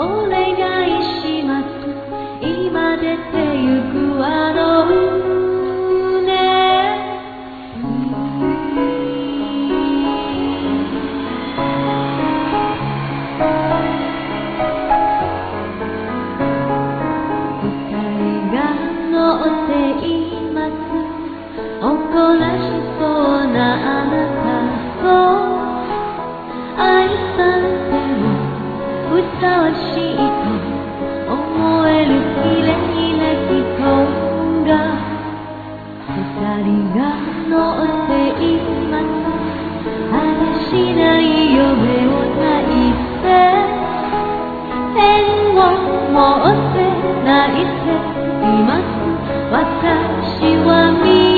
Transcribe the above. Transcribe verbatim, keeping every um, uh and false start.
お願いします。今出てゆくあの船、二人が乗っています。誇らしそうなあなたと愛されてもふさわしいと思える綺麗な人が二人が乗っています。果てしない夢を抱いて天を持って泣いています。私は見